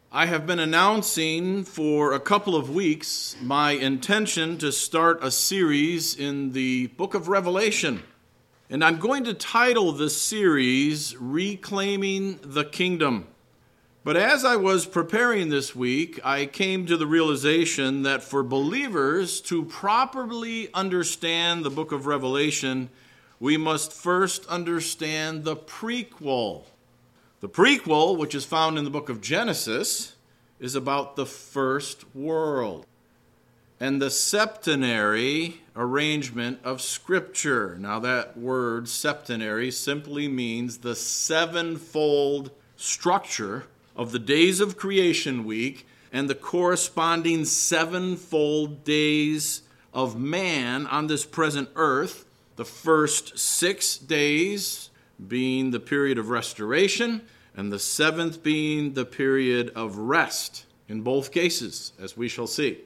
I have been announcing for a couple of weeks my intention to start a series in the book of Revelation. And I'm going to title this series, Reclaiming the Kingdom. But as I was preparing this week, I came to the realization that for believers to properly understand the book of Revelation, we must first understand the prequel. The prequel, which is found in the book of Genesis, is about the first world and the septenary arrangement of Scripture. Now that word septenary simply means the sevenfold structure of the days of creation week and the corresponding sevenfold days of man on this present earth, the first 6 days being the period of restoration, and the seventh being the period of rest, in both cases, as we shall see.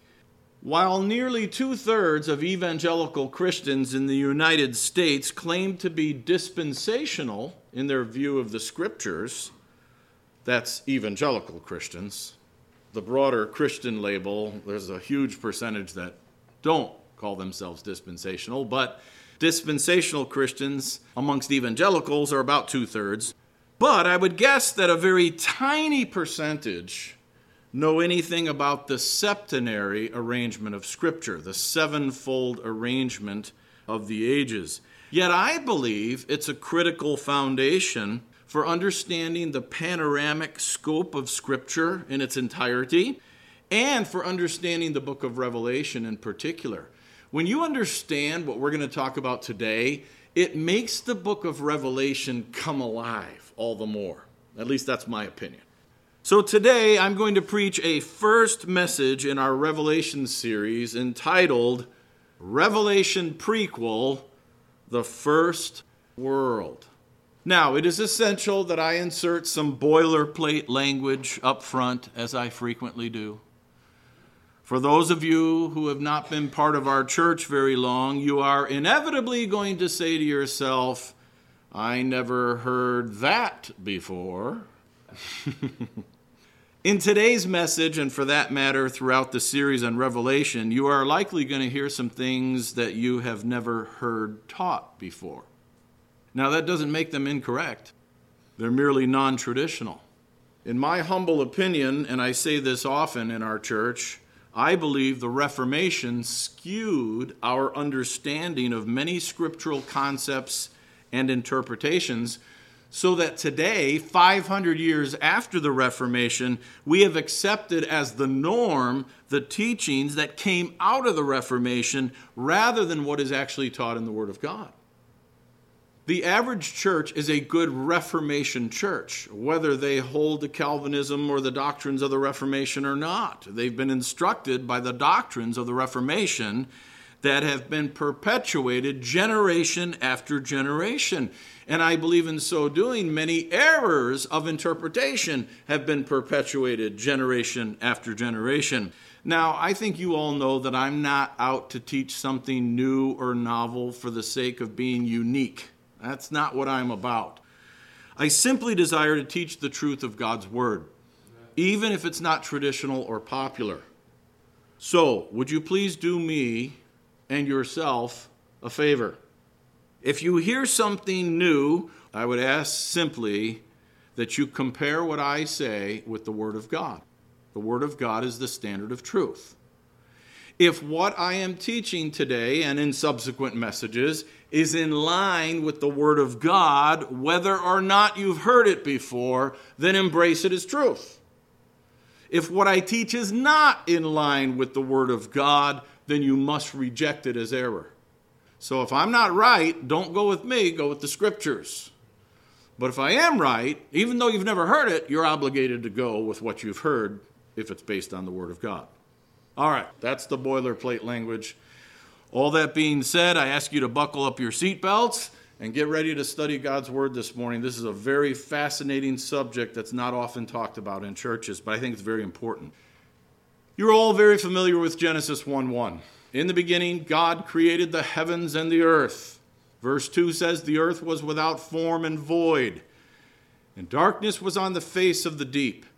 While nearly 2/3 of evangelical Christians in the United States claim to be dispensational in their view of the Scriptures, that's evangelical Christians. The broader Christian label, there's a huge percentage that don't call themselves dispensational, but dispensational Christians amongst evangelicals are about 2/3. But I would guess that a very tiny percentage know anything about the septenary arrangement of Scripture, the sevenfold arrangement of the ages. Yet I believe it's a critical foundation for understanding the panoramic scope of Scripture in its entirety and for understanding the book of Revelation in particular. When you understand what we're going to talk about today, it makes the book of Revelation come alive all the more. At least that's my opinion. So today I'm going to preach a first message in our Revelation series entitled Revelation Prequel, The First World. Now, it is essential that I insert some boilerplate language up front, as I frequently do. For those of you who have not been part of our church very long, you are inevitably going to say to yourself, I never heard that before. In today's message, and for that matter throughout the series on Revelation, you are likely going to hear some things that you have never heard taught before. Now, that doesn't make them incorrect. They're merely non-traditional. In my humble opinion, and I say this often in our church, I believe the Reformation skewed our understanding of many scriptural concepts and interpretations so that today, 500 years after the Reformation, we have accepted as the norm the teachings that came out of the Reformation rather than what is actually taught in the Word of God. The average church is a good Reformation church, whether they hold to Calvinism or the doctrines of the Reformation or not. They've been instructed by the doctrines of the Reformation that have been perpetuated generation after generation. And I believe in so doing, many errors of interpretation have been perpetuated generation after generation. Now, I think you all know that I'm not out to teach something new or novel for the sake of being unique. That's not what I'm about. I simply desire to teach the truth of God's Word, even if it's not traditional or popular. So, would you please do me and yourself a favor? If you hear something new, I would ask simply that you compare what I say with the Word of God. The Word of God is the standard of truth. If what I am teaching today and in subsequent messages is in line with the Word of God, whether or not you've heard it before, then embrace it as truth. If what I teach is not in line with the Word of God, then you must reject it as error. So if I'm not right, don't go with me, go with the Scriptures. But if I am right, even though you've never heard it, you're obligated to go with what you've heard if it's based on the Word of God. All right, that's the boilerplate language. All that being said, I ask you to buckle up your seatbelts and get ready to study God's Word this morning. This is a very fascinating subject that's not often talked about in churches, but I think it's very important. You're all very familiar with Genesis 1:1. In the beginning, God created the heavens and the earth. Verse 2 says, the earth was without form and void, and darkness was on the face of the deep.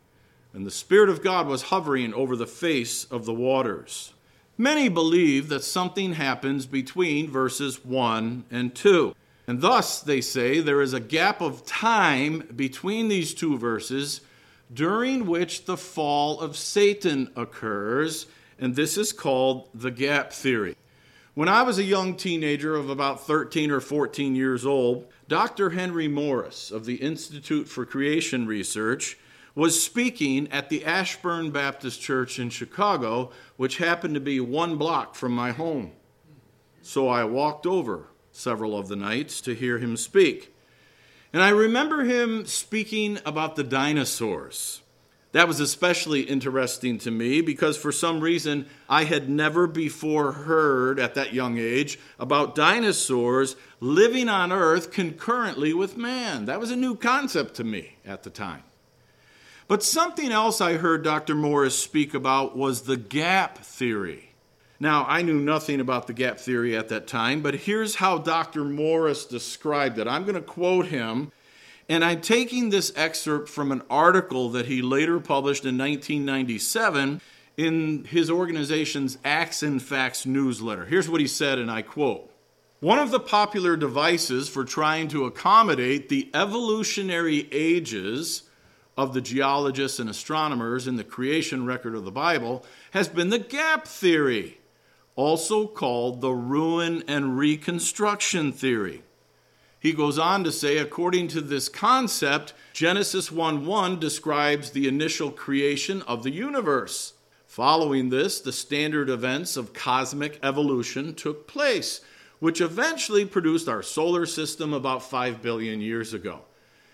and the Spirit of God was hovering over the face of the waters. Many believe that something happens between verses 1 and 2. And thus, they say, there is a gap of time between these two verses during which the fall of Satan occurs, and this is called the gap theory. When I was a young teenager of about 13 or 14 years old, Dr. Henry Morris of the Institute for Creation Research was speaking at the Ashburn Baptist Church in Chicago, which happened to be 1 block from my home. So I walked over several of the nights to hear him speak. And I remember him speaking about the dinosaurs. That was especially interesting to me because for some reason I had never before heard at that young age about dinosaurs living on Earth concurrently with man. That was a new concept to me at the time. But something else I heard Dr. Morris speak about was the gap theory. Now, I knew nothing about the gap theory at that time, but here's how Dr. Morris described it. I'm going to quote him, and I'm taking this excerpt from an article that he later published in 1997 in his organization's Acts and Facts newsletter. Here's what he said, and I quote, "One of the popular devices for trying to accommodate the evolutionary ages of the geologists and astronomers in the creation record of the Bible has been the gap theory, also called the ruin and reconstruction theory." He goes on to say, according to this concept, Genesis 1:1 describes the initial creation of the universe. Following this, the standard events of cosmic evolution took place, which eventually produced our solar system about 5 billion years ago.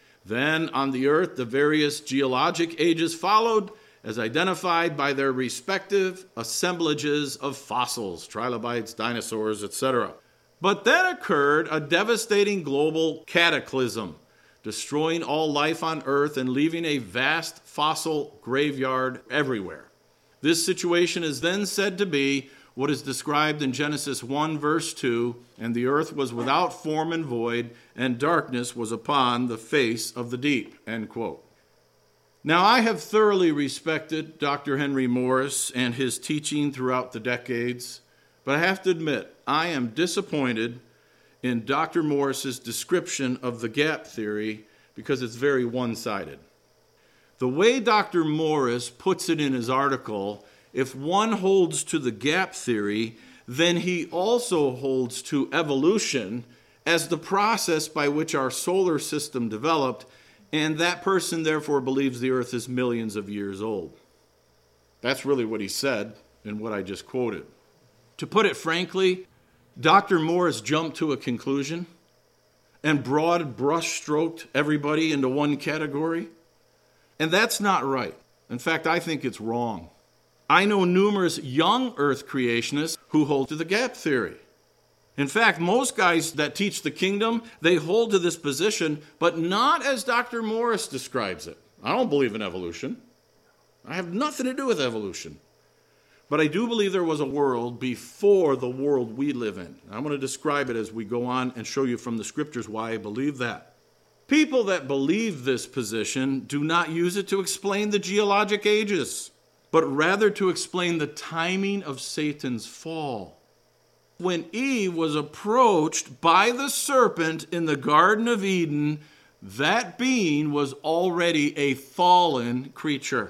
Then on the earth, the various geologic ages followed, as identified by their respective assemblages of fossils, trilobites, dinosaurs, etc. But then occurred a devastating global cataclysm, destroying all life on earth and leaving a vast fossil graveyard everywhere. This situation is then said to be what is described in Genesis 1, verse 2, "And the earth was without form and void, and darkness was upon the face of the deep," end quote. Now, I have thoroughly respected Dr. Henry Morris and his teaching throughout the decades, but I have to admit, I am disappointed in Dr. Morris's description of the gap theory because it's very one-sided. The way Dr. Morris puts it in his article, if one holds to the gap theory, then he also holds to evolution as the process by which our solar system developed, and that person therefore believes the earth is millions of years old. That's really what he said in what I just quoted. To put it frankly, Dr. Morris jumped to a conclusion and broad brush-stroked everybody into one category, and that's not right. In fact, I think it's wrong. I know numerous young earth creationists who hold to the gap theory. In fact, most guys that teach the kingdom, they hold to this position, but not as Dr. Morris describes it. I don't believe in evolution. I have nothing to do with evolution. But I do believe there was a world before the world we live in. I'm going to describe it as we go on and show you from the scriptures why I believe that. People that believe this position do not use it to explain the geologic ages, but rather to explain the timing of Satan's fall. When Eve was approached by the serpent in the Garden of Eden, that being was already a fallen creature.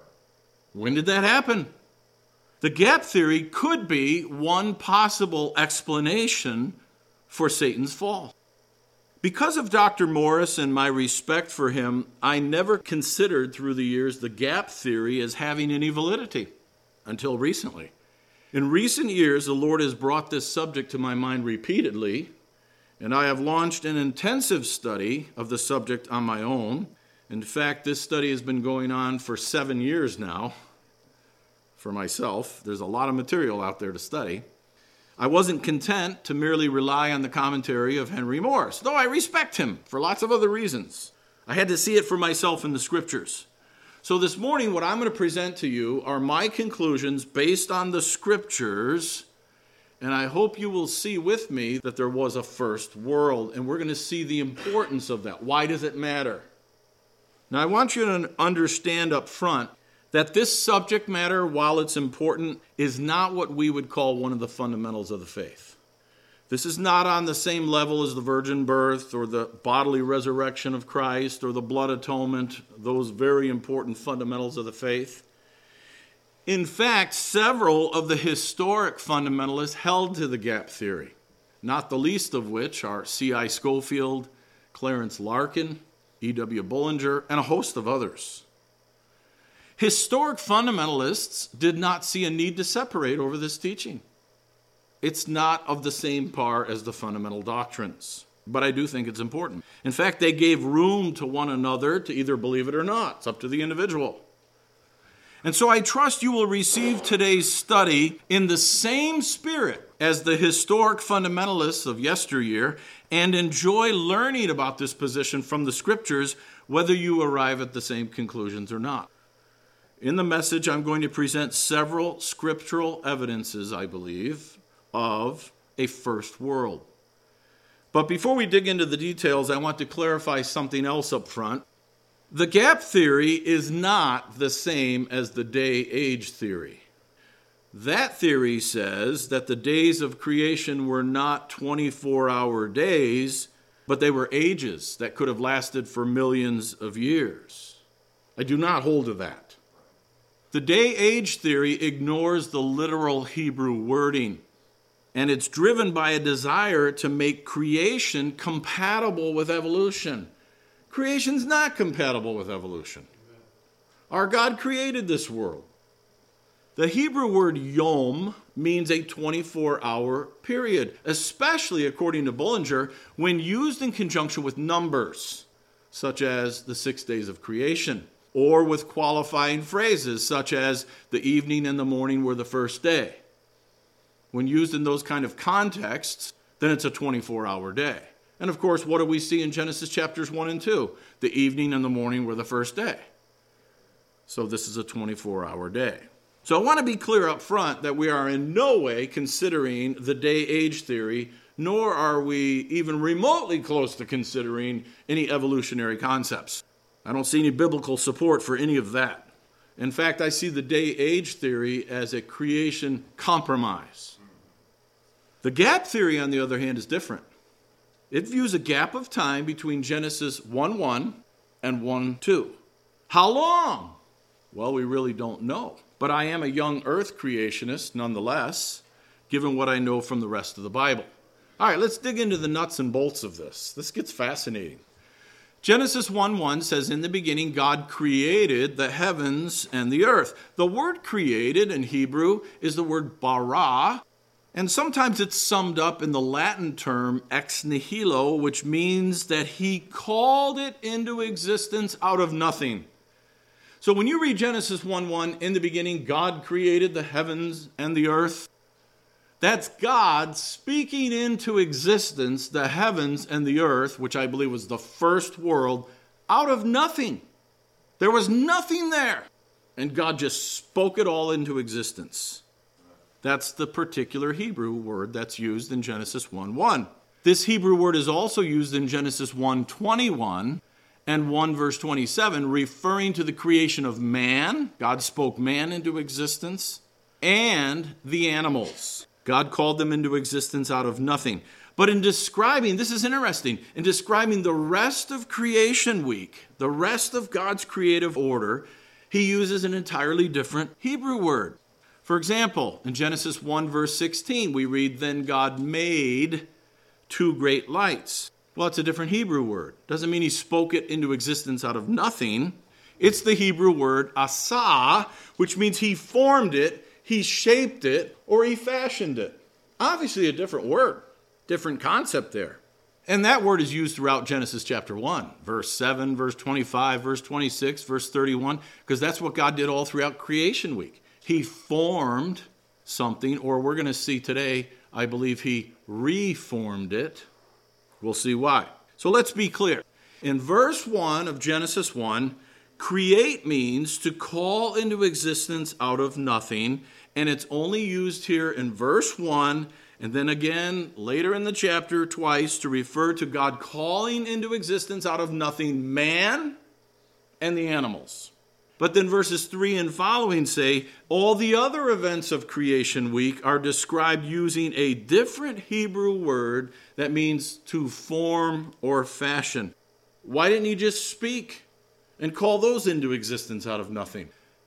When did that happen? The gap theory could be one possible explanation for Satan's fall. Because of Dr. Morris and my respect for him, I never considered through the years the gap theory as having any validity until recently. In recent years, the Lord has brought this subject to my mind repeatedly, and I have launched an intensive study of the subject on my own. In fact, this study has been going on for 7 years now for myself. There's a lot of material out there to study. I wasn't content to merely rely on the commentary of Henry Morris, though I respect him for lots of other reasons. I had to see it for myself in the scriptures. So this morning, what I'm going to present to you are my conclusions based on the scriptures, and I hope you will see with me that there was a first world, and we're going to see the importance of that. Why does it matter? Now, I want you to understand up front that this subject matter, while it's important, is not what we would call one of the fundamentals of the faith. This is not on the same level as the virgin birth or the bodily resurrection of Christ or the blood atonement, those very important fundamentals of the faith. In fact, several of the historic fundamentalists held to the gap theory, not the least of which are C.I. Scofield, Clarence Larkin, E.W. Bullinger, and a host of others. Historic fundamentalists did not see a need to separate over this teaching. It's not of the same par as the fundamental doctrines, but I do think it's important. In fact, they gave room to one another to either believe it or not. It's up to the individual. And so I trust you will receive today's study in the same spirit as the historic fundamentalists of yesteryear and enjoy learning about this position from the Scriptures, whether you arrive at the same conclusions or not. In the message, I'm going to present several scriptural evidences, I believe, of a first world. But before we dig into the details, I want to clarify something else up front. The gap theory is not the same as the day-age theory. That theory says that the days of creation were not 24-hour days, but they were ages that could have lasted for millions of years. I do not hold to that. The day-age theory ignores the literal Hebrew wording, and it's driven by a desire to make creation compatible with evolution. Creation's not compatible with evolution. Our God created this world. The Hebrew word yom means a 24-hour period, especially, according to Bullinger, when used in conjunction with numbers, such as the 6 days of creation, or with qualifying phrases, such as the evening and the morning were the first day. When used in those kind of contexts, then it's a 24-hour day. And of course, what do we see in Genesis chapters 1 and 2? The evening and the morning were the first day. So this is a 24-hour day. So I want to be clear up front that we are in no way considering the day-age theory, nor are we even remotely close to considering any evolutionary concepts. I don't see any biblical support for any of that. In fact, I see the day-age theory as a creation compromise. The gap theory, on the other hand, is different. It views a gap of time between Genesis 1:1 and 1:2. How long? Well, we really don't know. But I am a young earth creationist nonetheless, given what I know from the rest of the Bible. All right, let's dig into the nuts and bolts of this. This gets fascinating. Genesis 1:1 says, "In the beginning, God created the heavens and the earth." The word created in Hebrew is the word bara, and sometimes it's summed up in the Latin term ex nihilo, which means that he called it into existence out of nothing. So when you read Genesis 1:1, "In the beginning, God created the heavens and the earth," that's God speaking into existence the heavens and the earth, which I believe was the first world, out of nothing. There was nothing there, and God just spoke it all into existence. That's the particular Hebrew word that's used in Genesis 1:1. This Hebrew word is also used in Genesis 1:21 and 1 verse 27, referring to the creation of man. God spoke man into existence, and the animals. God called them into existence out of nothing. But in describing, this is interesting, in describing the rest of creation week, the rest of God's creative order, he uses an entirely different Hebrew word. For example, in Genesis 1 verse 16, we read, "Then God made two great lights." Well, it's a different Hebrew word. Doesn't mean he spoke it into existence out of nothing. It's the Hebrew word asa, which means he formed it, he shaped it, or he fashioned it. Obviously a different word, different concept there. And that word is used throughout Genesis chapter 1, verse 7, verse 25, verse 26, verse 31, because that's what God did all throughout creation week. He formed something, or we're going to see today, I believe he reformed it. We'll see why. So let's be clear. In verse 1 of Genesis 1, create means to call into existence out of nothing, and it's only used here in verse 1, and then again later in the chapter twice to refer to God calling into existence out of nothing man and the animals. But then verses 3 and following say, all the other events of creation week are described using a different Hebrew word that means to form or fashion. Why didn't he just speak and call those into existence out of nothing?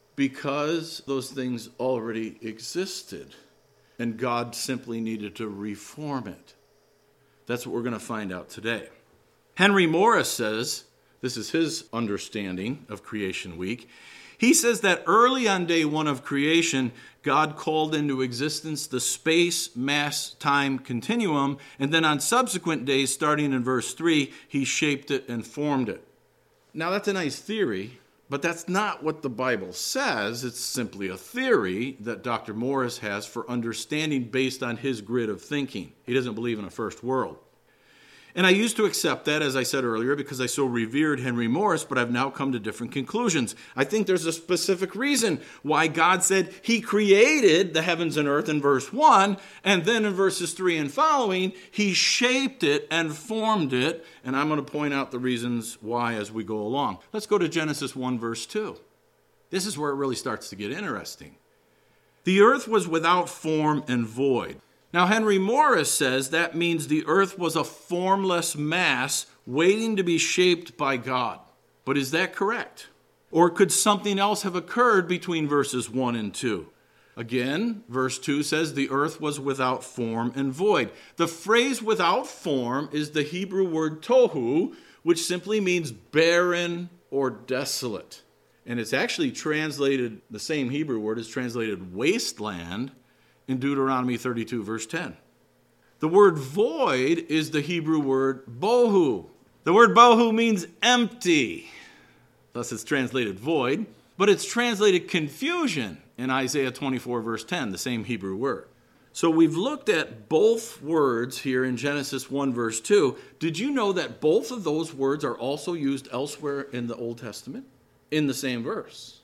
Because those things already existed, and God simply needed to reform it. That's what we're going to find out today. Henry Morris says, this is his understanding of creation week, he says that early on day one of creation, God called into existence the space, mass, time continuum, and then on subsequent days, starting in verse 3, he shaped it and formed it. Now that's a nice theory, but that's not what the Bible says. It's simply a theory that Dr. Morris has for understanding based on his grid of thinking. He doesn't believe in a first world. And I used to accept that, as I said earlier, because I so revered Henry Morris, but I've now come to different conclusions. I think there's a specific reason why God said he created the heavens and earth in verse 1, and then in verses 3 and following, he shaped it and formed it, and I'm going to point out the reasons why as we go along. Let's go to Genesis 1, verse 2. This is where it really starts to get interesting. The earth was without form and void. Now, Henry Morris says that means the earth was a formless mass waiting to be shaped by God. But is that correct? Or could something else have occurred between verses 1 and 2? Again, verse 2 says the earth was without form and void. The phrase without form is the Hebrew word tohu, which simply means barren or desolate. And it's actually translated, the same Hebrew word is translated wasteland in Deuteronomy 32, verse 10. The word void is the Hebrew word bohu. The word bohu means empty. Thus it's translated void, but it's translated confusion in Isaiah 24, verse 10, the same Hebrew word. So we've looked at both words here in Genesis 1, verse 2. Did you know that both of those words are also used elsewhere in the Old Testament in the same verse?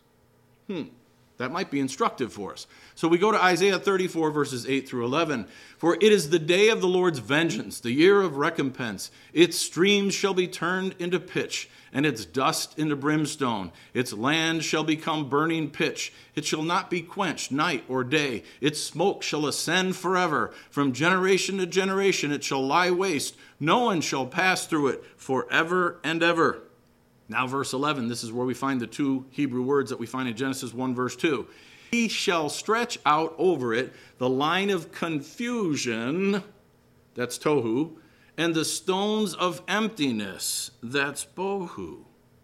That might be instructive for us. So we go to Isaiah 34, verses 8 through 11. For it is the day of the Lord's vengeance, the year of recompense. Its streams shall be turned into pitch, and its dust into brimstone. Its land shall become burning pitch. It shall not be quenched night or day. Its smoke shall ascend forever. From generation to generation it shall lie waste. No one shall pass through it forever and ever. Now, verse 11, this is where we find the two Hebrew words that we find in Genesis 1, verse 2. He shall stretch out over it the line of confusion, that's tohu, and the stones of emptiness, that's bohu.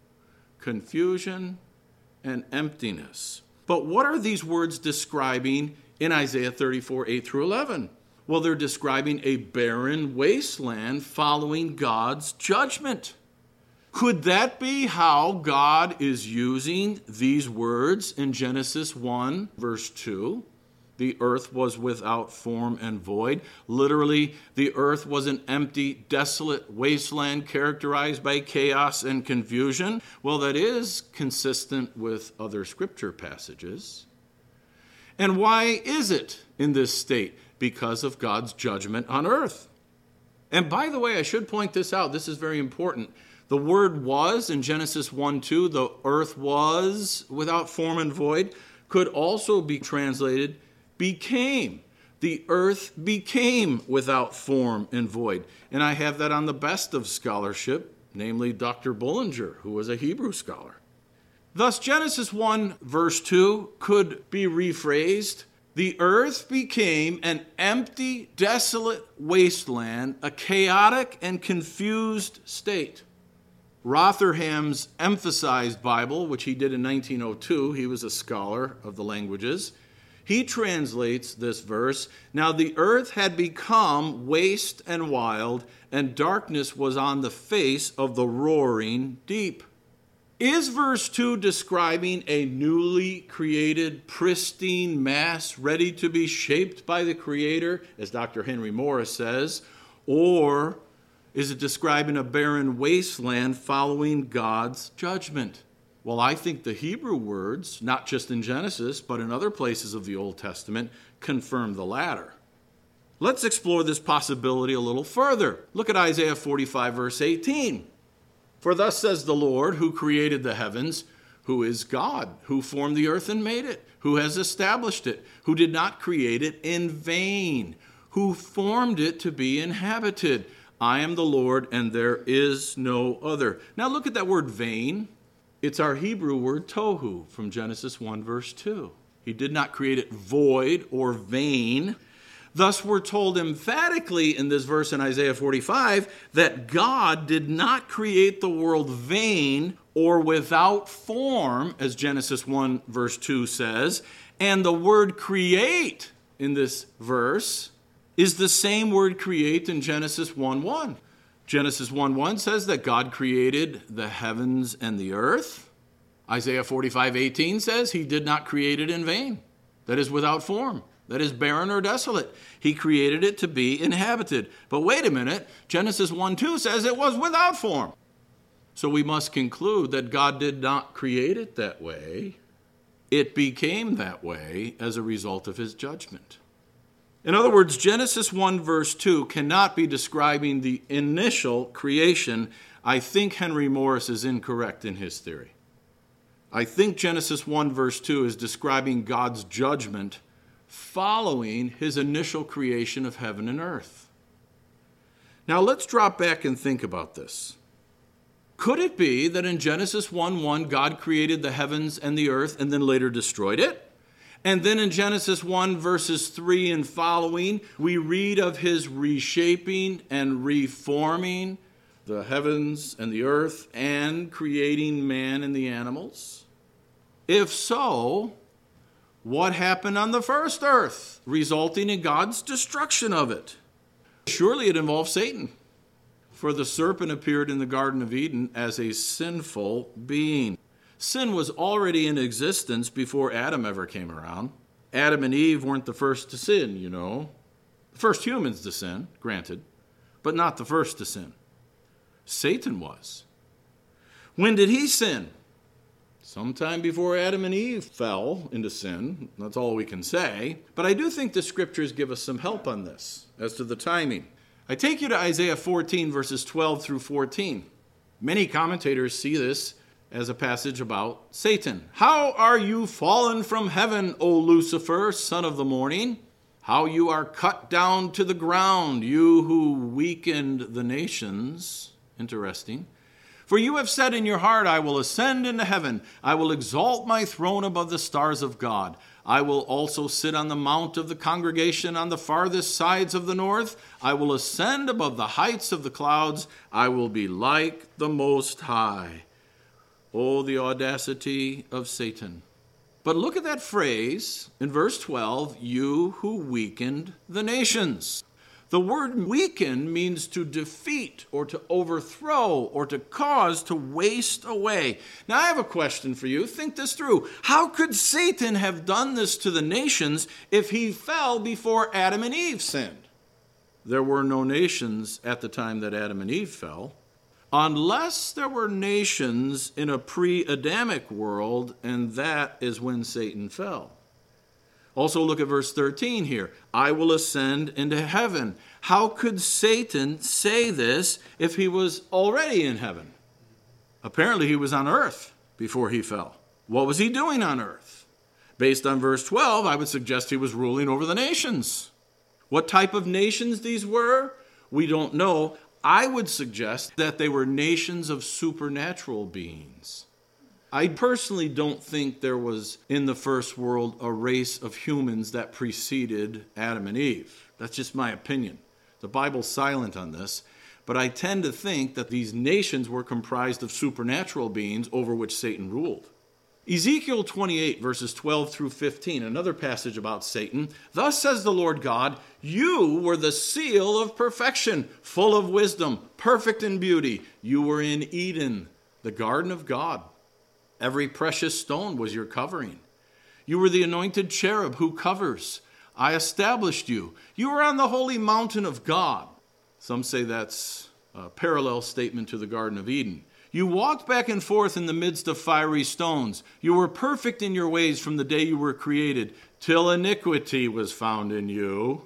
Confusion and emptiness. But what are these words describing in Isaiah 34, 8 through 11? Well, they're describing a barren wasteland following God's judgment. Could that be how God is using these words in Genesis 1, verse 2? The earth was without form and void. Literally, the earth was an empty, desolate wasteland characterized by chaos and confusion. Well, that is consistent with other scripture passages. And why is it in this state? Because of God's judgment on earth. And by the way, I should point this out. This is very important. The word was in Genesis 1:2, the earth was without form and void, could also be translated became. The earth became without form and void. And I have that on the best of scholarship, namely Dr. Bullinger, who was a Hebrew scholar. Thus, Genesis 1, verse 2 could be rephrased. The earth became an empty, desolate wasteland, a chaotic and confused state. Rotherham's Emphasized Bible, which he did in 1902, he was a scholar of the languages, he translates this verse, now the earth had become waste and wild, and darkness was on the face of the roaring deep. Is verse 2 describing a newly created, pristine mass ready to be shaped by the Creator, as Dr. Henry Morris says, or is it describing a barren wasteland following God's judgment? Well, I think the Hebrew words, not just in Genesis, but in other places of the Old Testament, confirm the latter. Let's explore this possibility a little further. Look at Isaiah 45, verse 18. For thus says the Lord, who created the heavens, who is God, who formed the earth and made it, who has established it, who did not create it in vain, who formed it to be inhabited. I am the Lord, and there is no other. Now look at that word vain. It's our Hebrew word tohu from Genesis 1, verse 2. He did not create it void or vain. Thus, we're told emphatically in this verse in Isaiah 45 that God did not create the world vain or without form, as Genesis 1, verse 2 says. And the word create in this verse is the same word create in Genesis 1:1. Genesis 1:1 says that God created the heavens and the earth. Isaiah 45:18 says he did not create it in vain, that is without form, that is barren or desolate. He created it to be inhabited. But wait a minute, Genesis 1:2 says it was without form. So we must conclude that God did not create it that way. It became that way as a result of his judgment. In other words, Genesis 1 verse 2 cannot be describing the initial creation. I think Henry Morris is incorrect in his theory. I think Genesis 1 verse 2 is describing God's judgment following his initial creation of heaven and earth. Now let's drop back and think about this. Could it be that in Genesis 1:1 God created the heavens and the earth and then later destroyed it? And then in Genesis 1 verses 3 and following, we read of his reshaping and reforming the heavens and the earth and creating man and the animals? If so, what happened on the first earth, resulting in God's destruction of it? Surely it involves Satan. For the serpent appeared in the Garden of Eden as a sinful being. Sin was already in existence before Adam ever came around. Adam and Eve weren't the first to sin, you know. The first humans to sin, granted, but not the first to sin. Satan was. When did he sin? Sometime before Adam and Eve fell into sin. That's all we can say. But I do think the scriptures give us some help on this as to the timing. I take you to Isaiah 14, verses 12 through 14. Many commentators see this as a passage about Satan. How are you fallen from heaven, O Lucifer, son of the morning? How you are cut down to the ground, you who weakened the nations. Interesting. For you have said in your heart, I will ascend into heaven. I will exalt my throne above the stars of God. I will also sit on the mount of the congregation on the farthest sides of the north. I will ascend above the heights of the clouds. I will be like the Most High. Oh, the audacity of Satan. But look at that phrase in verse 12, you who weakened the nations. The word weaken means to defeat or to overthrow or to cause to waste away. Now I have a question for you. Think this through. How could Satan have done this to the nations if he fell before Adam and Eve sinned? There were no nations at the time that Adam and Eve fell, unless there were nations in a pre-Adamic world, and that is when Satan fell. Also look at verse 13 here. I will ascend into heaven. How could Satan say this if he was already in heaven? Apparently he was on earth before he fell. What was he doing on earth? Based on verse 12, I would suggest he was ruling over the nations. What type of nations these were, we don't know. I would suggest that they were nations of supernatural beings. I personally don't think there was in the first world a race of humans that preceded Adam and Eve. That's just my opinion. The Bible's silent on this, but I tend to think that these nations were comprised of supernatural beings over which Satan ruled. Ezekiel 28, verses 12 through 15, another passage about Satan. Thus says the Lord God, you were the seal of perfection, full of wisdom, perfect in beauty. You were in Eden, the garden of God. Every precious stone was your covering. You were the anointed cherub who covers. I established you. You were on the holy mountain of God. Some say that's a parallel statement to the Garden of Eden. You walked back and forth in the midst of fiery stones. You were perfect in your ways from the day you were created, till iniquity was found in you.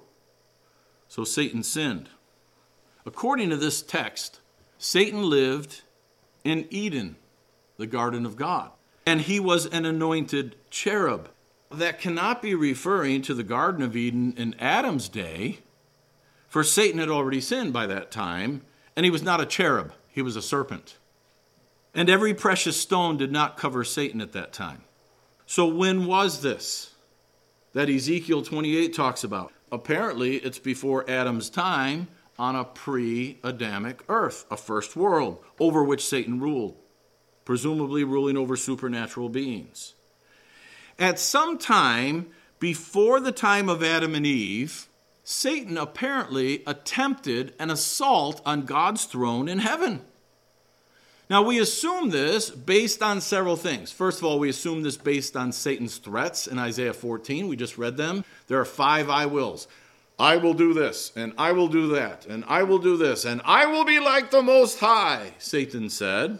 So Satan sinned. According to this text, Satan lived in Eden, the garden of God. and he was an anointed cherub. That cannot be referring to the Garden of Eden in Adam's day, for Satan had already sinned by that time, and he was not a cherub, he was a serpent. And every precious stone did not cover Satan at that time. So when was this that Ezekiel 28 talks about? Apparently, it's before Adam's time on a pre-Adamic earth, a first world, over which Satan ruled, presumably ruling over supernatural beings. At some time before the time of Adam and Eve, Satan apparently attempted an assault on God's throne in heaven. Now, we assume this based on several things. First of all, we assume this based on Satan's threats in Isaiah 14. We just read them. There are 5 I wills. I will do this, and I will do that, and I will do this, and I will be like the Most High, Satan said.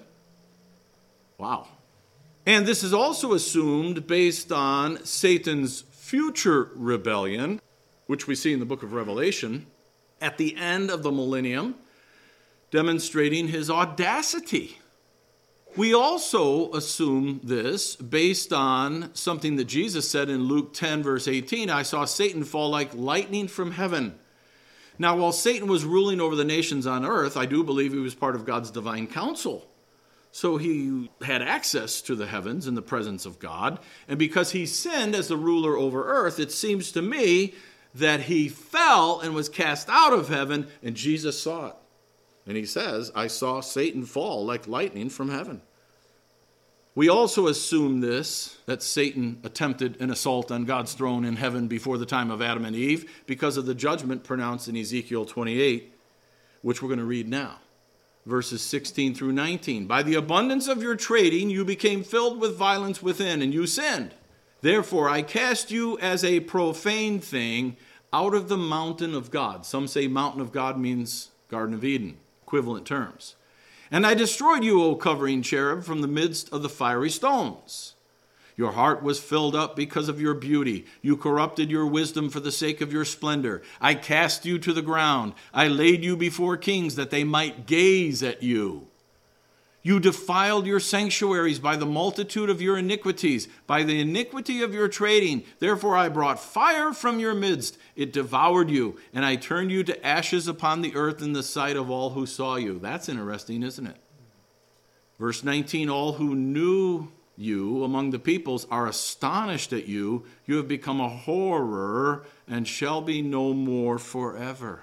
Wow. And this is also assumed based on Satan's future rebellion, which we see in the book of Revelation, at the end of the millennium, demonstrating his audacity. We also assume this based on something that Jesus said in Luke 10, verse 18, I saw Satan fall like lightning from heaven. Now, while Satan was ruling over the nations on earth, I do believe he was part of God's divine counsel. So he had access to the heavens in the presence of God. And because he sinned as the ruler over earth, it seems to me that he fell and was cast out of heaven, and Jesus saw it. And he says, I saw Satan fall like lightning from heaven. We also assume this, that Satan attempted an assault on God's throne in heaven before the time of Adam and Eve because of the judgment pronounced in Ezekiel 28, which we're going to read now. Verses 16 through 19. By the abundance of your trading, you became filled with violence within, and you sinned. Therefore, I cast you as a profane thing out of the mountain of God. Some say mountain of God means Garden of Eden, equivalent terms. And I destroyed you, O covering cherub, from the midst of the fiery stones. Your heart was filled up because of your beauty. You corrupted your wisdom for the sake of your splendor. I cast you to the ground. I laid you before kings that they might gaze at you. You defiled your sanctuaries by the multitude of your iniquities, by the iniquity of your trading. Therefore I brought fire from your midst. It devoured you, and I turned you to ashes upon the earth in the sight of all who saw you. That's interesting, isn't it? Verse 19, all who knew you among the peoples are astonished at you. You have become a horror and shall be no more forever.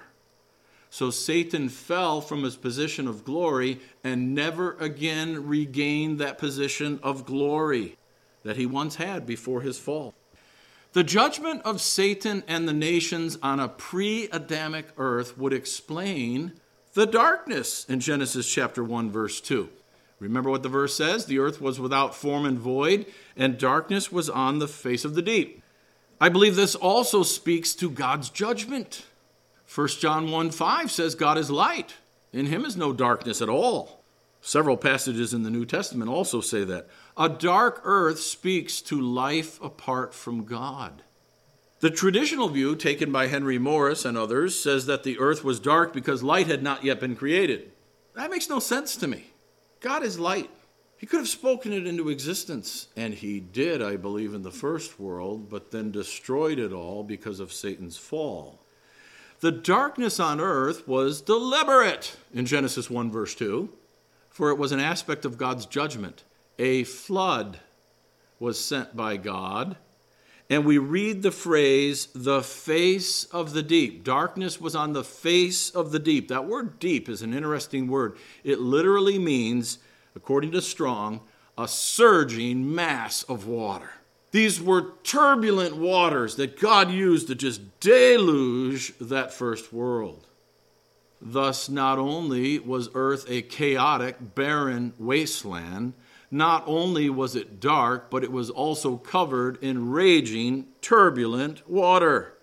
So Satan fell from his position of glory and never again regained that position of glory that he once had before his fall. The judgment of Satan and the nations on a pre-Adamic earth would explain the darkness in Genesis chapter 1, verse 2. Remember what the verse says? The earth was without form and void, and darkness was on the face of the deep. I believe this also speaks to God's judgment. 1 John 1:5 says God is light. In him is no darkness at all. Several passages in the New Testament also say that. A dark earth speaks to life apart from God. The traditional view taken by Henry Morris and others says that the earth was dark because light had not yet been created. That makes no sense to me. God is light. He could have spoken it into existence, and he did, I believe, in the first world, but then destroyed it all because of Satan's fall. The darkness on earth was deliberate in Genesis 1, verse 2, for it was an aspect of God's judgment. A flood was sent by God, and we read the phrase, the face of the deep. Darkness was on the face of the deep. That word deep is an interesting word. It literally means, according to Strong, a surging mass of water. These were turbulent waters that God used to just deluge that first world. Thus, not only was earth a chaotic, barren wasteland, not only was it dark, but it was also covered in raging, turbulent water.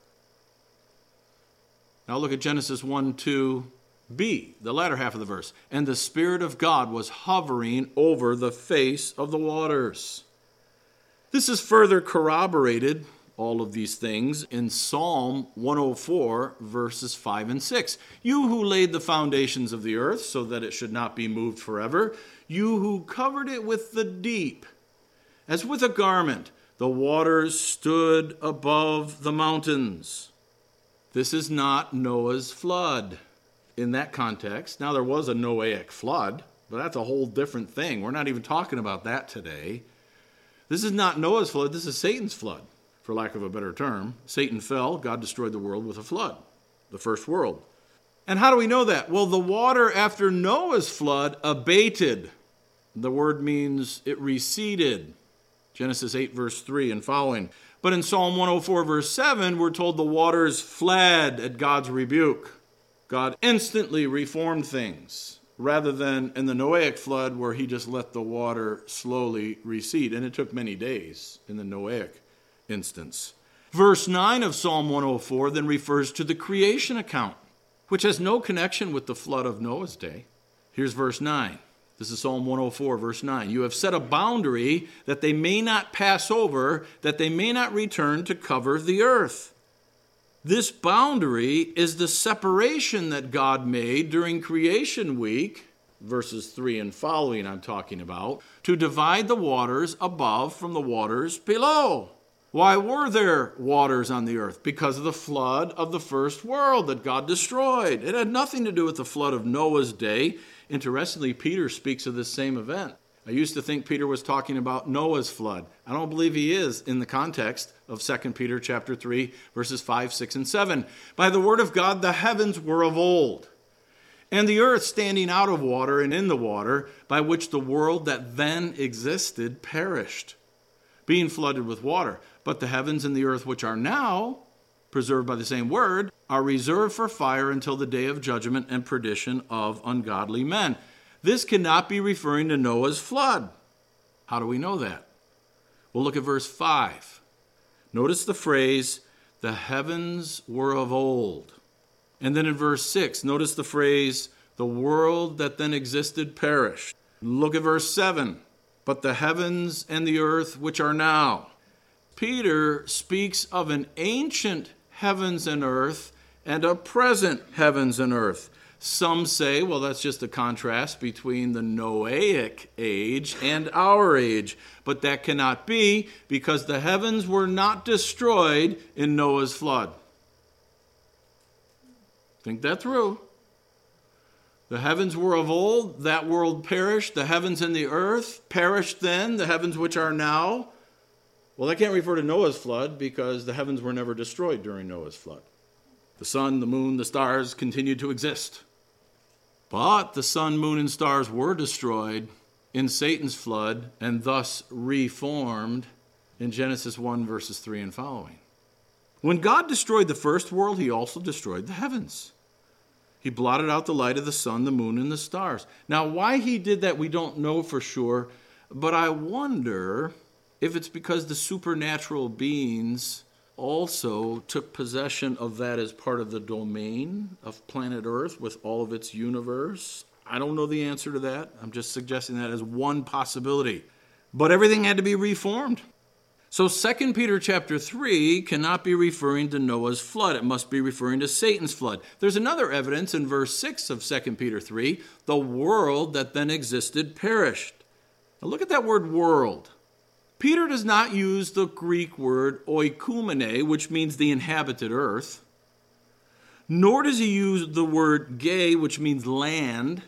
Now look at Genesis 1:2b, the latter half of the verse. And the Spirit of God was hovering over the face of the waters. This is further corroborated, all of these things, in Psalm 104, verses 5 and 6. You who laid the foundations of the earth so that it should not be moved forever, you who covered it with the deep, as with a garment, the waters stood above the mountains. This is not Noah's flood in that context. Now, there was a Noahic flood, but that's a whole different thing. We're not even talking about that today. This is not Noah's flood. This is Satan's flood, for lack of a better term. Satan fell. God destroyed the world with a flood, the first world. And how do we know that? Well, the water after Noah's flood abated. The word means it receded. Genesis 8, verse 3 and following. But in Psalm 104, verse 7, we're told the waters fled at God's rebuke. God instantly reformed things, rather than in the Noahic flood where he just let the water slowly recede. And it took many days in the Noahic instance. Verse 9 of Psalm 104 then refers to the creation account, which has no connection with the flood of Noah's day. Here's verse 9. This is Psalm 104, verse 9. You have set a boundary that they may not pass over, that they may not return to cover the earth. This boundary is the separation that God made during creation week, verses 3 and following I'm talking about, to divide the waters above from the waters below. Why were there waters on the earth? Because of the flood of the first world that God destroyed. It had nothing to do with the flood of Noah's day. Interestingly, Peter speaks of this same event. I used to think Peter was talking about Noah's flood. I don't believe he is in the context of 2 Peter chapter 3, verses 5, 6, and 7. By the word of God, the heavens were of old, and the earth standing out of water and in the water, by which the world that then existed perished, being flooded with water. But the heavens and the earth which are now preserved by the same word are reserved for fire until the day of judgment and perdition of ungodly men. This cannot be referring to Noah's flood. How do we know that? Well, look at verse 5. Notice the phrase, the heavens were of old. And then in verse 6, notice the phrase, the world that then existed perished. Look at verse 7. But the heavens and the earth which are now. Peter speaks of an ancient heavens and earth and a present heavens and earth. Some say, well, that's just a contrast between the Noahic age and our age. But that cannot be, because the heavens were not destroyed in Noah's flood. Think that through. The heavens were of old, that world perished. The heavens and the earth perished then, the heavens which are now. Well, that can't refer to Noah's flood, because the heavens were never destroyed during Noah's flood. The sun, the moon, the stars continued to exist. But the sun, moon, and stars were destroyed in Satan's flood and thus reformed in Genesis 1, verses 3 and following. When God destroyed the first world, he also destroyed the heavens. He blotted out the light of the sun, the moon, and the stars. Now, why he did that, we don't know for sure, but I wonder if it's because the supernatural beings also took possession of that as part of the domain of planet Earth with all of its universe. I don't know the answer to that. I'm just suggesting that as one possibility. But everything had to be reformed. So 2 Peter chapter 3 cannot be referring to Noah's flood. It must be referring to Satan's flood. There's another evidence in verse 6 of 2 Peter 3. The world that then existed perished. Now look at that word world. Peter does not use the Greek word oikumene, which means the inhabited earth. Nor does he use the word ge, which means land.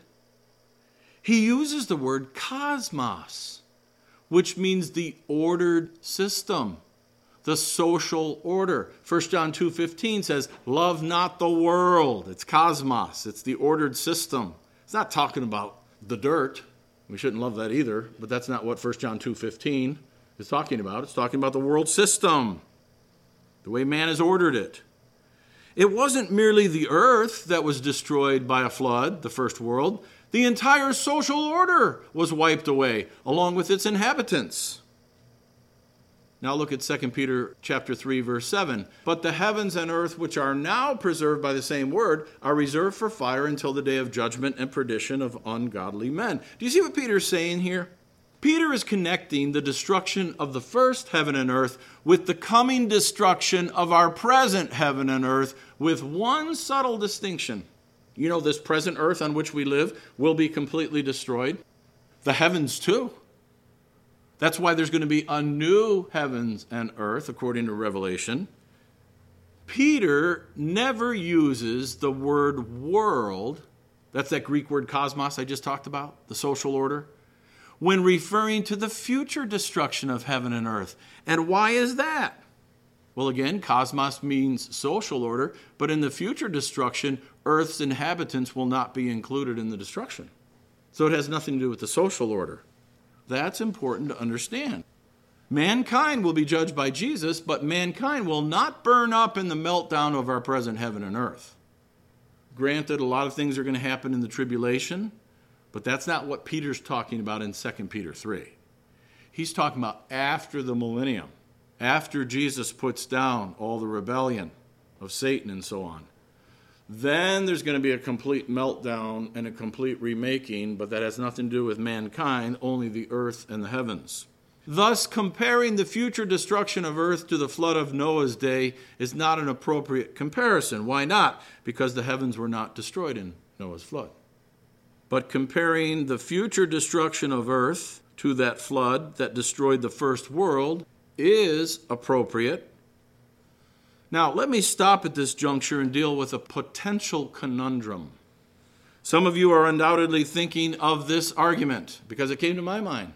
He uses the word cosmos, which means the ordered system, the social order. 1 John 2:15 says, love not the world. It's cosmos. It's the ordered system. It's not talking about the dirt. We shouldn't love that either, but that's not what 1 John 2:15 is talking about. It's talking about the world system, the way man has ordered it. It wasn't merely the earth that was destroyed by a flood, the first world. The entire social order was wiped away, along with its inhabitants. Now look at 2 Peter chapter 3, verse 7. But the heavens and earth, which are now preserved by the same word, are reserved for fire until the day of judgment and perdition of ungodly men. Do you see what Peter's saying here? Peter is connecting the destruction of the first heaven and earth with the coming destruction of our present heaven and earth, with one subtle distinction. You know, this present earth on which we live will be completely destroyed. The heavens too. That's why there's going to be a new heavens and earth, according to Revelation. Peter never uses the word world, that's that Greek word cosmos I just talked about, the social order, when referring to the future destruction of heaven and earth. And why is that? Well, again, cosmos means social order, but in the future destruction, earth's inhabitants will not be included in the destruction. So it has nothing to do with the social order. That's important to understand. Mankind will be judged by Jesus, but mankind will not burn up in the meltdown of our present heaven and earth. Granted, a lot of things are going to happen in the tribulation, but that's not what Peter's talking about in 2 Peter 3. He's talking about after the millennium, after Jesus puts down all the rebellion of Satan and so on. Then there's going to be a complete meltdown and a complete remaking, but that has nothing to do with mankind, only the earth and the heavens. Thus, comparing the future destruction of earth to the flood of Noah's day is not an appropriate comparison. Why not? Because the heavens were not destroyed in Noah's flood. But comparing the future destruction of earth to that flood that destroyed the first world is appropriate. Now, let me stop at this juncture and deal with a potential conundrum. Some of you are undoubtedly thinking of this argument because it came to my mind.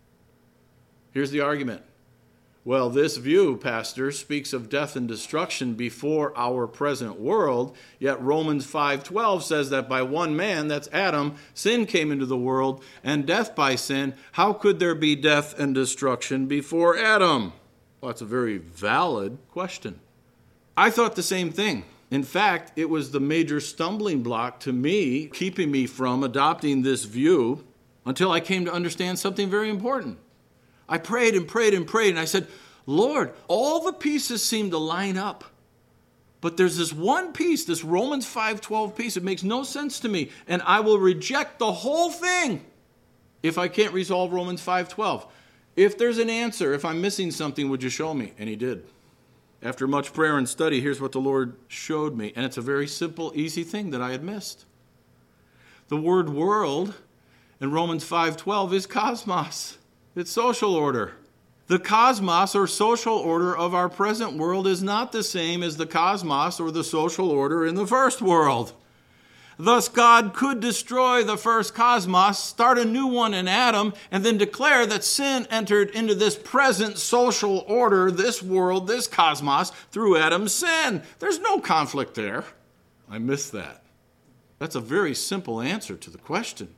Here's the argument. Well, this view, Pastor, speaks of death and destruction before our present world, yet Romans 5:12 says that by one man, that's Adam, sin came into the world, and death by sin. How could there be death and destruction before Adam? Well, that's a very valid question. I thought the same thing. In fact, it was the major stumbling block to me, keeping me from adopting this view until I came to understand something very important. I prayed and prayed and prayed, and I said, Lord, all the pieces seem to line up. But there's this one piece, this Romans 5:12 piece, it makes no sense to me, and I will reject the whole thing if I can't resolve Romans 5:12. If there's an answer, if I'm missing something, would you show me? And he did. After much prayer and study, here's what the Lord showed me, and it's a very simple, easy thing that I had missed. The word world in Romans 5:12 is cosmos. It's social order. The cosmos or social order of our present world is not the same as the cosmos or the social order in the first world. Thus, God could destroy the first cosmos, start a new one in Adam, and then declare that sin entered into this present social order, this world, this cosmos, through Adam's sin. There's no conflict there. I missed that. That's a very simple answer to the question.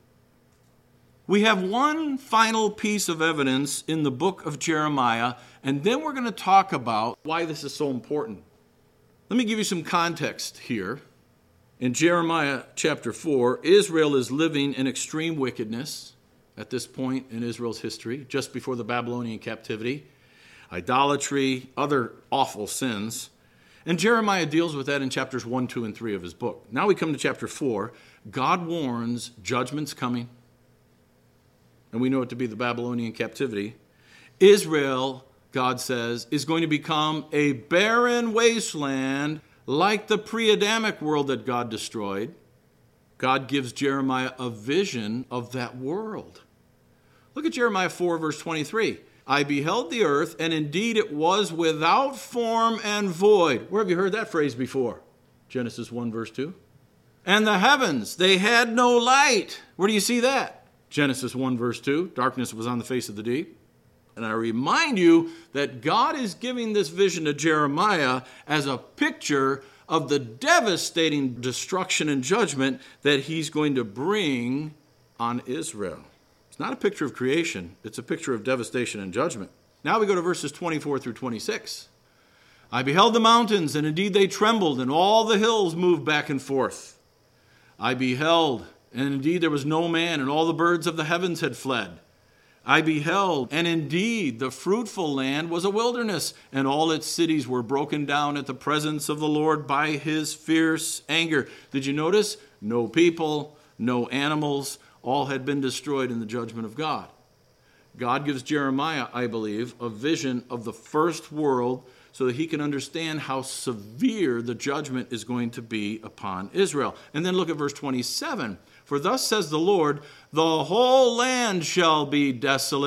We have one final piece of evidence in the book of Jeremiah, and then we're going to talk about why this is so important. Let me give you some context here. In Jeremiah chapter 4, Israel is living in extreme wickedness at this point in Israel's history, just before the Babylonian captivity, idolatry, other awful sins. And Jeremiah deals with that in chapters 1, 2, and 3 of his book. Now we come to chapter 4. God warns judgment's coming. And we know it to be the Babylonian captivity. Israel, God says, is going to become a barren wasteland like the pre-Adamic world that God destroyed. God gives Jeremiah a vision of that world. Look at Jeremiah 4, verse 23. I beheld the earth, and indeed it was without form and void. Where have you heard that phrase before? Genesis 1, verse 2. And the heavens, they had no light. Where do you see that? Genesis 1, verse 2, darkness was on the face of the deep. And I remind you that God is giving this vision to Jeremiah as a picture of the devastating destruction and judgment that he's going to bring on Israel. It's not a picture of creation. It's a picture of devastation and judgment. Now we go to verses 24 through 26. I beheld the mountains, and indeed they trembled, and all the hills moved back and forth. I beheld, and indeed there was no man, and all the birds of the heavens had fled. I beheld, and indeed the fruitful land was a wilderness, and all its cities were broken down at the presence of the Lord by his fierce anger. Did you notice? No people, no animals, all had been destroyed in the judgment of God. God gives Jeremiah, I believe, a vision of the first world so that he can understand how severe the judgment is going to be upon Israel. And then look at verse 27. For thus says the Lord, the whole land shall be desolate,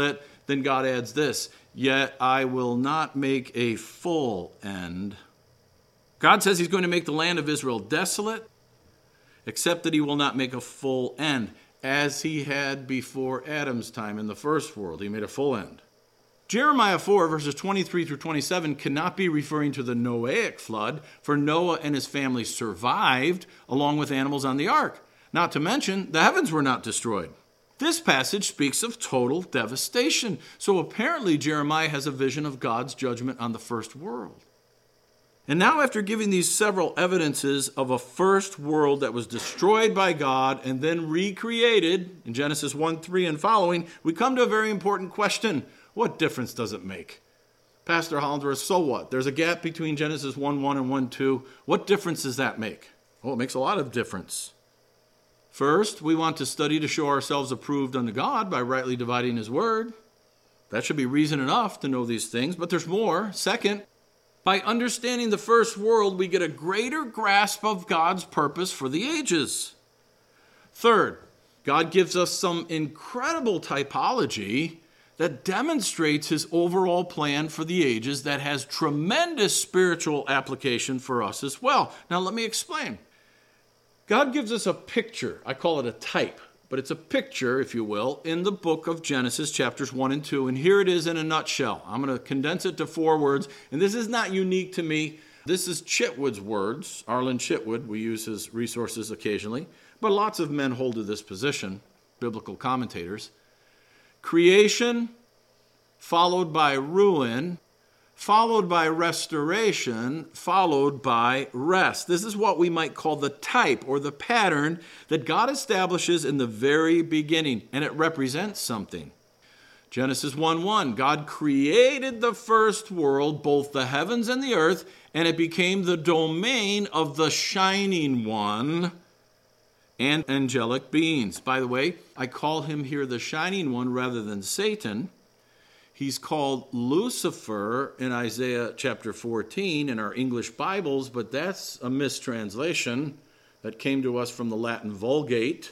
then God adds this, yet I will not make a full end. God says he's going to make the land of Israel desolate, except that he will not make a full end, as he had before Adam's time in the first world. He made a full end. Jeremiah 4, verses 23 through 27 cannot be referring to the Noahic flood, for Noah and his family survived along with animals on the ark. Not to mention, the heavens were not destroyed. This passage speaks of total devastation. So apparently Jeremiah has a vision of God's judgment on the first world. And now, after giving these several evidences of a first world that was destroyed by God and then recreated in Genesis 1:3 and following, we come to a very important question. What difference does it make? Pastor Hollinsworth, so what? There's a gap between Genesis 1:1 and 1:2. What difference does that make? Oh, it makes a lot of difference. First, we want to study to show ourselves approved unto God by rightly dividing his word. That should be reason enough to know these things, but there's more. Second, by understanding the first world, we get a greater grasp of God's purpose for the ages. Third, God gives us some incredible typology that demonstrates his overall plan for the ages that has tremendous spiritual application for us as well. Now, let me explain. God gives us a picture. I call it a type, but it's a picture, if you will, in the book of Genesis, chapters 1 and 2. And here it is in a nutshell. I'm going to condense it to 4 words. And this is not unique to me. This is Chitwood's words. Arlen Chitwood. We use his resources occasionally. But lots of men hold to this position, biblical commentators. Creation, followed by ruin, followed by restoration, followed by rest. This is what we might call the type or the pattern that God establishes in the very beginning, and it represents something. Genesis 1:1, God created the first world, both the heavens and the earth, and it became the domain of the Shining One and angelic beings. By the way, I call him here the Shining One rather than Satan. He's called Lucifer in Isaiah chapter 14 in our English Bibles, but that's a mistranslation that came to us from the Latin Vulgate.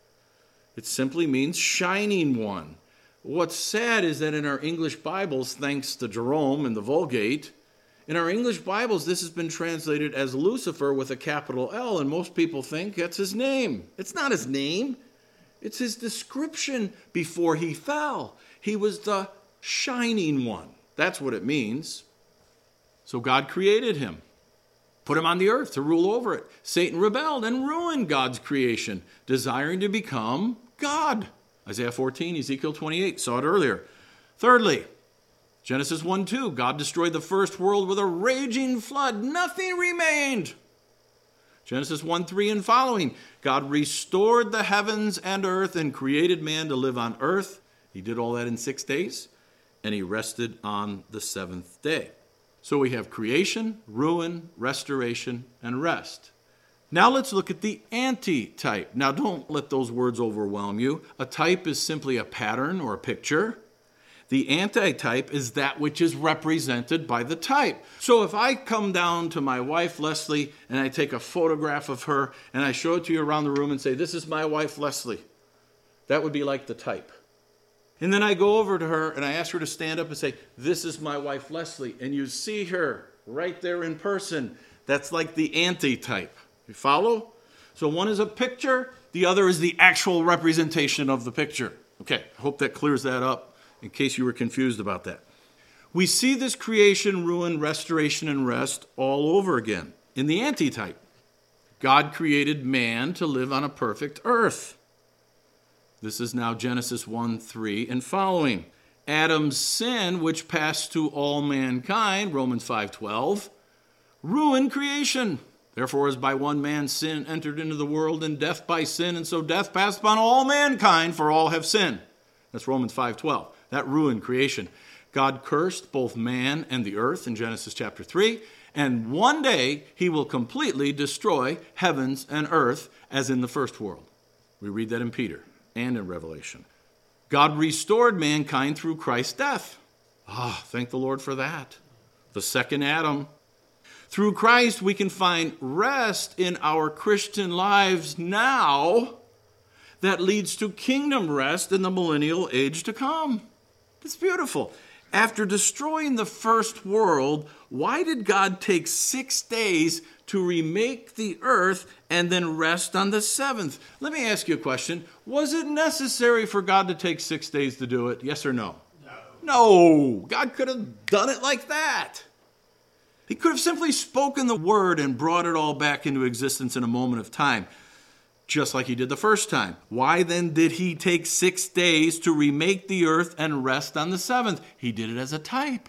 It simply means shining one. What's sad is that in our English Bibles, thanks to Jerome in the Vulgate, in our English Bibles, this has been translated as Lucifer with a capital L, and most people think that's his name. It's not his name. It's his description before he fell. He was the Shining One. That's what it means. So God created him, put him on the earth to rule over it. Satan rebelled and ruined God's creation, desiring to become God. Isaiah 14, Ezekiel 28, saw it earlier. Thirdly, Genesis 1:2, God destroyed the first world with a raging flood. Nothing remained. Genesis 1:3 and following, God restored the heavens and earth and created man to live on earth. He did all that in 6 days, and he rested on the 7th day. So we have creation, ruin, restoration, and rest. Now let's look at the antitype. Now don't let those words overwhelm you. A type is simply a pattern or a picture. The antitype is that which is represented by the type. So if I come down to my wife, Leslie, and I take a photograph of her, and I show it to you around the room and say, this is my wife, Leslie, that would be like the type. And then I go over to her and I ask her to stand up and say, this is my wife, Leslie, and you see her right there in person. That's like the antitype. You follow? So one is a picture, the other is the actual representation of the picture. Okay, I hope that clears that up in case you were confused about that. We see this creation, ruin, restoration, and rest all over again in the antitype. God created man to live on a perfect earth. This is now Genesis 1:3 and following. Adam's sin, which passed to all mankind, Romans 5:12, ruined creation. Therefore, as by one man sin entered into the world, and death by sin, and so death passed upon all mankind, for all have sinned. That's Romans 5:12. That ruined creation. God cursed both man and the earth in Genesis chapter 3, and one day he will completely destroy heavens and earth as in the first world. We read that in Peter and in Revelation. God restored mankind through Christ's death. Thank the Lord for that. The second Adam. Through Christ, we can find rest in our Christian lives now that leads to kingdom rest in the millennial age to come. It's beautiful. After destroying the first world, why did God take 6 days to remake the earth and then rest on the seventh? Let me ask you a question. Was it necessary for God to take 6 days to do it? Yes or no? No. God could have done it like that. He could have simply spoken the word and brought it all back into existence in a moment of time, just like he did the first time. Why then did he take 6 days to remake the earth and rest on the seventh? He did it as a type.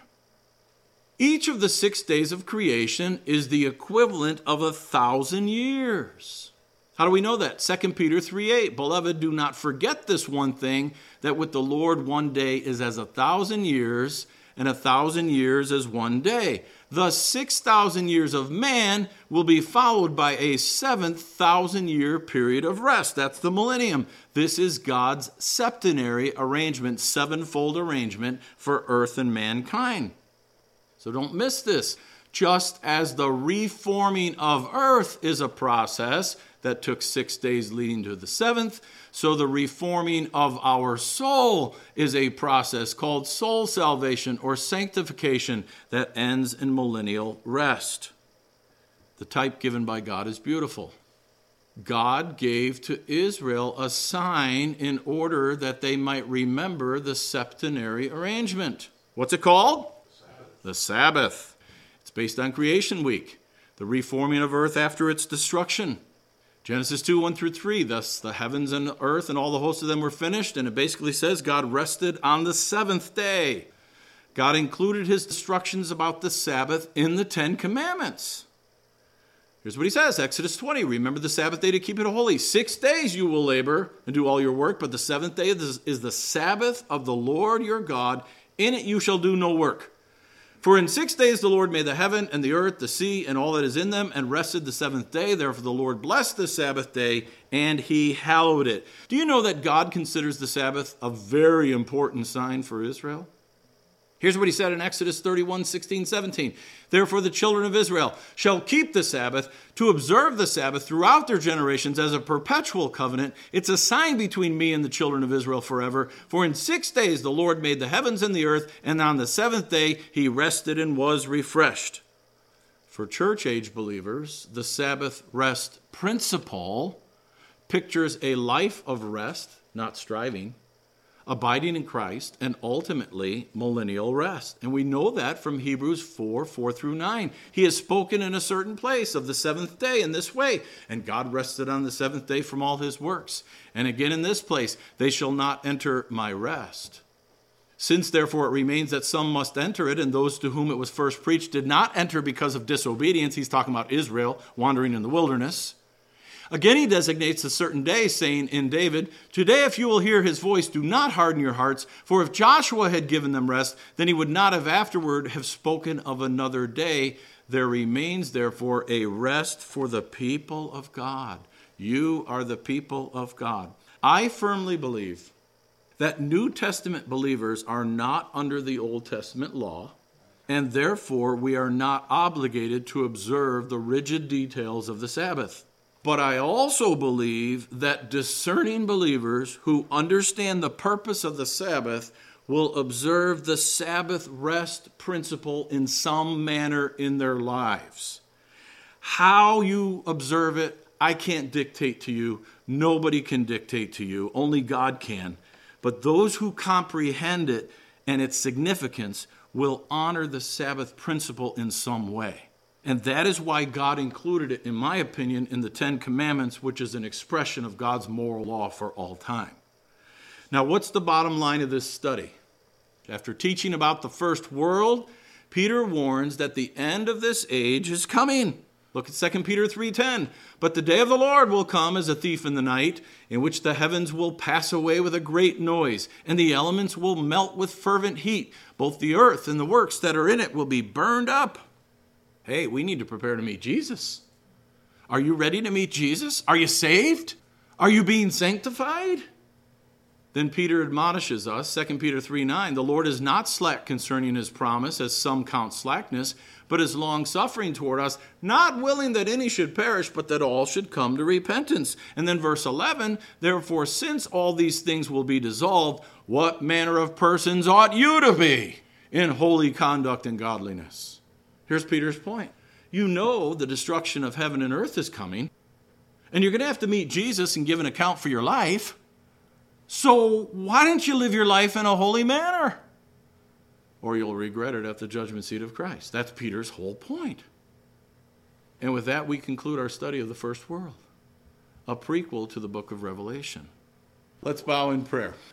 Each of the 6 days of creation is the equivalent of 1,000 years. How do we know that? 2 Peter 3:8, Beloved, do not forget this one thing, that with the Lord 1 day is as 1,000 years, and 1,000 years as 1 day. Thus 6,000 years of man will be followed by a 7,000-year period of rest. That's the millennium. This is God's septenary arrangement, sevenfold arrangement for earth and mankind. So don't miss this. Just as the reforming of earth is a process that took 6 days leading to the seventh, so the reforming of our soul is a process called soul salvation or sanctification that ends in millennial rest. The type given by God is beautiful. God gave to Israel a sign in order that they might remember the septenary arrangement. What's it called? The Sabbath. It's based on creation week, the reforming of earth after its destruction. Genesis 2:1-3, thus the heavens and the earth and all the hosts of them were finished, and it basically says God rested on the seventh day. God included his instructions about the Sabbath in the 10 Commandments. Here's what he says, Exodus 20, remember the Sabbath day to keep it holy. 6 days you will labor and do all your work, but the seventh day is the Sabbath of the Lord your God. In it you shall do no work. For in 6 days the Lord made the heaven and the earth, the sea, and all that is in them, and rested the seventh day. Therefore the Lord blessed the Sabbath day, and he hallowed it. Do you know that God considers the Sabbath a very important sign for Israel? Here's what he said in Exodus 31:16-17. Therefore the children of Israel shall keep the Sabbath, to observe the Sabbath throughout their generations as a perpetual covenant. It's a sign between me and the children of Israel forever. For in 6 days the Lord made the heavens and the earth, and on the seventh day he rested and was refreshed. For church age believers, the Sabbath rest principle pictures a life of rest, not striving, abiding in Christ, and ultimately millennial rest. And we know that from Hebrews 4:4-9. He has spoken in a certain place of the seventh day in this way, and God rested on the seventh day from all his works. And again in this place, they shall not enter my rest. Since therefore it remains that some must enter it, and those to whom it was first preached did not enter because of disobedience. He's talking about Israel wandering in the wilderness. Again, he designates a certain day, saying in David, Today if you will hear his voice, do not harden your hearts, for if Joshua had given them rest, then he would not have afterward have spoken of another day. There remains therefore a rest for the people of God. You are the people of God. I firmly believe that New Testament believers are not under the Old Testament law, and therefore we are not obligated to observe the rigid details of the Sabbath. But I also believe that discerning believers who understand the purpose of the Sabbath will observe the Sabbath rest principle in some manner in their lives. How you observe it, I can't dictate to you. Nobody can dictate to you. Only God can. But those who comprehend it and its significance will honor the Sabbath principle in some way. And that is why God included it, in my opinion, in the 10 Commandments, which is an expression of God's moral law for all time. Now, what's the bottom line of this study? After teaching about the first world, Peter warns that the end of this age is coming. Look at 2 Peter 3:10. But the day of the Lord will come as a thief in the night, in which the heavens will pass away with a great noise, and the elements will melt with fervent heat. Both the earth and the works that are in it will be burned up. Hey, we need to prepare to meet Jesus. Are you ready to meet Jesus? Are you saved? Are you being sanctified? Then Peter admonishes us, 2 Peter 3:9, the Lord is not slack concerning his promise, as some count slackness, but is long-suffering toward us, not willing that any should perish, but that all should come to repentance. And then verse 11, therefore, since all these things will be dissolved, what manner of persons ought you to be in holy conduct and godliness? Here's Peter's point. You know the destruction of heaven and earth is coming, and you're going to have to meet Jesus and give an account for your life. So why don't you live your life in a holy manner? Or you'll regret it at the judgment seat of Christ. That's Peter's whole point. And with that, we conclude our study of the first world, a prequel to the book of Revelation. Let's bow in prayer.